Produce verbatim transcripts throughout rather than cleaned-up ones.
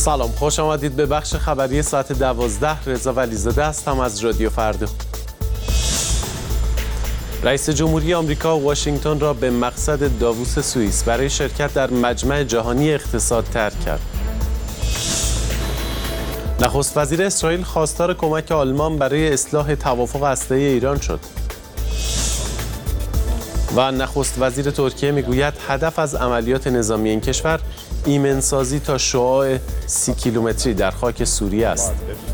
سلام، خوش آمدید به بخش خبری ساعت دوازده. رضا ولیزاده هستم از رادیو فردا. رئیس جمهوری آمریکا واشنگتن را به مقصد داووس سوئیس برای شرکت در مجمع جهانی اقتصاد ترک کرد. نخست وزیر اسرائیل خواستار کمک آلمان برای اصلاح توافق هسته‌ای ایران شد. و نخست وزیر ترکیه میگوید هدف از عملیات نظامی این کشور ایمنسازی تا شعاع سی کیلومتری در خاک سوریه است.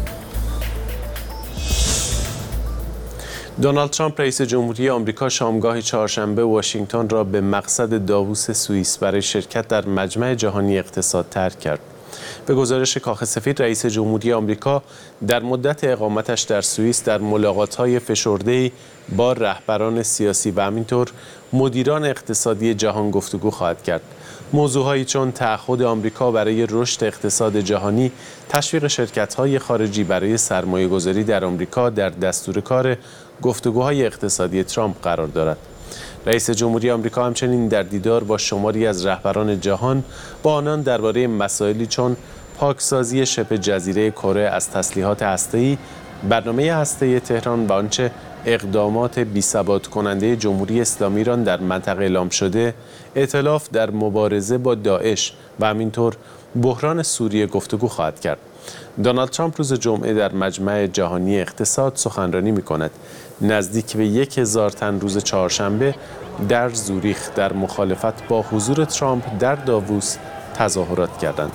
دونالد ترامپ رئیس جمهوری آمریکا شامگاه چهارشنبه واشنگتن را به مقصد داووس سوئیس برای شرکت در مجمع جهانی اقتصاد ترک کرد. به گزارش کاخ سفید، رئیس جمهوری آمریکا در مدت اقامتش در سوئیس در ملاقات‌های فشرده‌ای با رهبران سیاسی و همینطور مدیران اقتصادی جهان گفتگو خواهد کرد. موضوعهایی چون تعهد آمریکا برای رشد اقتصاد جهانی، تشویق شرکت‌های خارجی برای سرمایه‌گذاری در آمریکا در دستور کار گفتگوهای اقتصادی ترامپ قرار دارد. رئیس جمهوری آمریکا همچنین در دیدار با شماری از رهبران جهان با آنان درباره مسائلی چون پاکسازی شبه جزیره کره از تسلیحات هسته‌ای، برنامه هسته‌ای تهران و آنچه اقدامات بی‌ثبات کننده جمهوری اسلامی ایران در منطقه اعلام شده، ائتلاف در مبارزه با داعش و همینطور بحران سوریه گفتگو خواهد کرد. دونالد ترامپ روز جمعه در مجمع جهانی اقتصاد سخنرانی می‌کند. نزدیک به یک هزار تن روز چهارشنبه در زوریخ در مخالفت با حضور ترامپ در داووس تظاهرات کردند.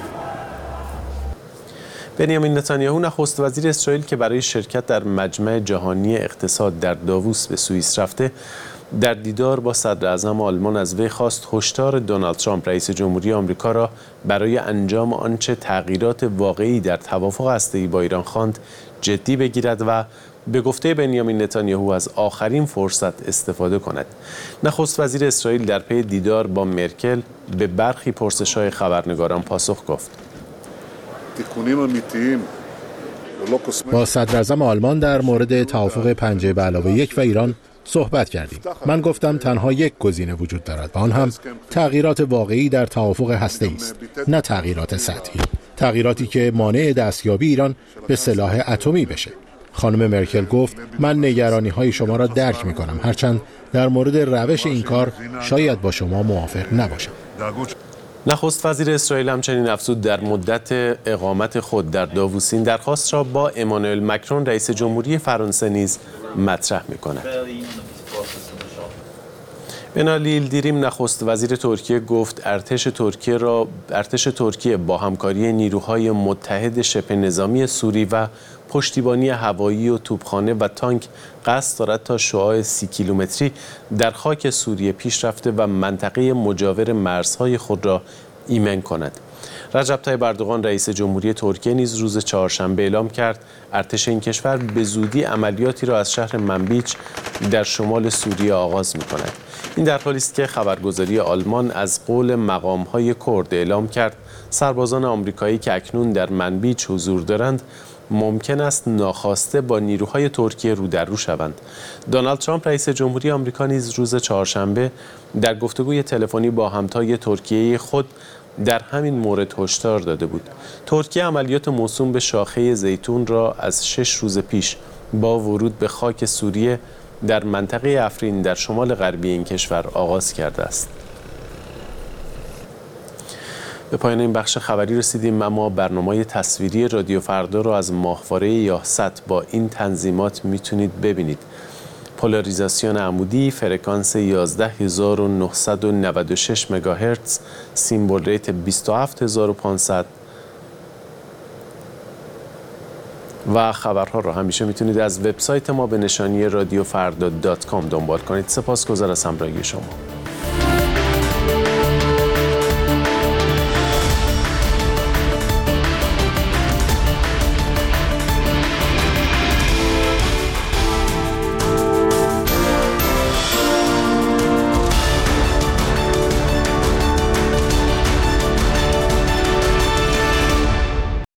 بنیامین نتانیاهو نخست وزیر اسرائیل که برای شرکت در مجمع جهانی اقتصاد در داووس به سوئیس رفته، در دیدار با صدر اعظم آلمان از وی خواست هشدار دونالد ترامپ رئیس جمهوری آمریکا را برای انجام آنچه تغییرات واقعی در توافق هسته‌ای با ایران خواند جدی بگیرد و به گفته بنیامین نتانیاهو از آخرین فرصت استفاده کند. نخست وزیر اسرائیل در پی دیدار با مرکل به برخی پرسش‌های خبرنگاران پاسخ گفت. با صدر اعظم آلمان در مورد توافق پنجه به علاوه یک و ایران صحبت کردیم. من گفتم تنها یک گزینه وجود دارد و آن هم تغییرات واقعی در توافق هسته‌ای است، نه تغییرات سطحی. تغییراتی که مانع دستیابی ایران به سلاح اتمی بشه. خانم مرکل گفت من نگرانی‌های شما را درک می‌کنم، هرچند در مورد روش این کار شاید با شما موافق نباشم. نخست وزیر اسرائیل همچنین افزود در مدت اقامت خود در داووس این درخواست را با امانوئل مکرون رئیس جمهوری فرانسه نیز مطرح می‌کند. بنالی یلدیریم نخست وزیر ترکیه گفت ارتش ترکیه را ارتش ترکیه با همکاری نیروهای متحد شبه نظامی سوری و پشتیبانی هوایی و توپخانه و تانک قصد دارد تا شعاع سی کیلومتری در خاک سوریه پیش رفته و منطقه مجاور مرزهای خود را ایمن کند. رجب طیب اردوغان رئیس جمهوری ترکیه نیز روز چهارشنبه اعلام کرد ارتش این کشور به زودی عملیاتی را از شهر منبیچ در شمال سوریه آغاز می‌کند. این در حالی است که خبرگزاری آلمان از قول مقام‌های کرد اعلام کرد سربازان آمریکایی که اکنون در منبیچ حضور دارند ممکن است ناخواسته با نیروهای ترکیه رو در رو شوند. دونالد ترامپ رئیس جمهوری آمریکا نیز روز چهارشنبه در گفتگوی تلفنی با همتای ترکیه خود در همین مورد هشدار داده بود. ترکیه عملیات موسوم به شاخه زیتون را از شش روز پیش با ورود به خاک سوریه در منطقه افرین در شمال غربی این کشور آغاز کرده است. به پایان این بخش خبری رسیدیم، اما برنامه تصویری رادیو فردا را از ماهواره یاست با این تنظیمات میتونید ببینید: پولاریزاسیون عمودی، فرکانس یازده هزار و نهصد و نود و شش مگاهرتز، سیمبل ریت بیست و هفت هزار و پانصد و خبرها را همیشه میتونید از وبسایت ما به نشانی رادیو فردا دات کام دنبال کنید. سپاسگزار از همراهی شما.